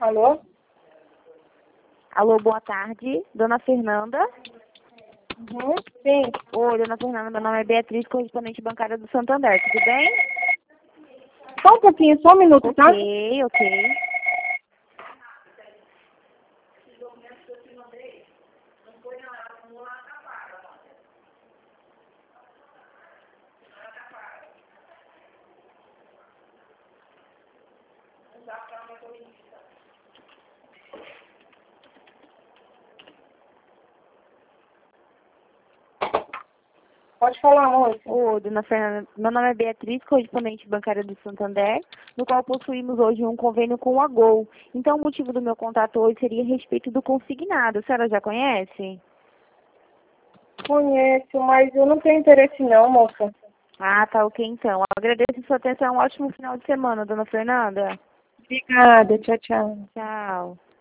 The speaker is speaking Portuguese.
Alô? Alô, boa tarde. Dona Fernanda? Uhum, sim. Oi, dona Fernanda, meu nome é Beatriz, correspondente bancária do Santander, tudo bem? Só um pouquinho, só um minuto, tá? Ok. Pode falar, moça. Oi, dona Fernanda, meu nome é Beatriz, correspondente bancária do Santander, no qual possuímos hoje um convênio com a Gol. Então, o motivo do meu contato hoje seria a respeito do consignado. A senhora já conhece? Conheço, mas eu não tenho interesse não, moça. Ah, tá ok então. Agradeço a sua atenção. Um ótimo final de semana, dona Fernanda. Obrigada, tchau, tchau. Tchau.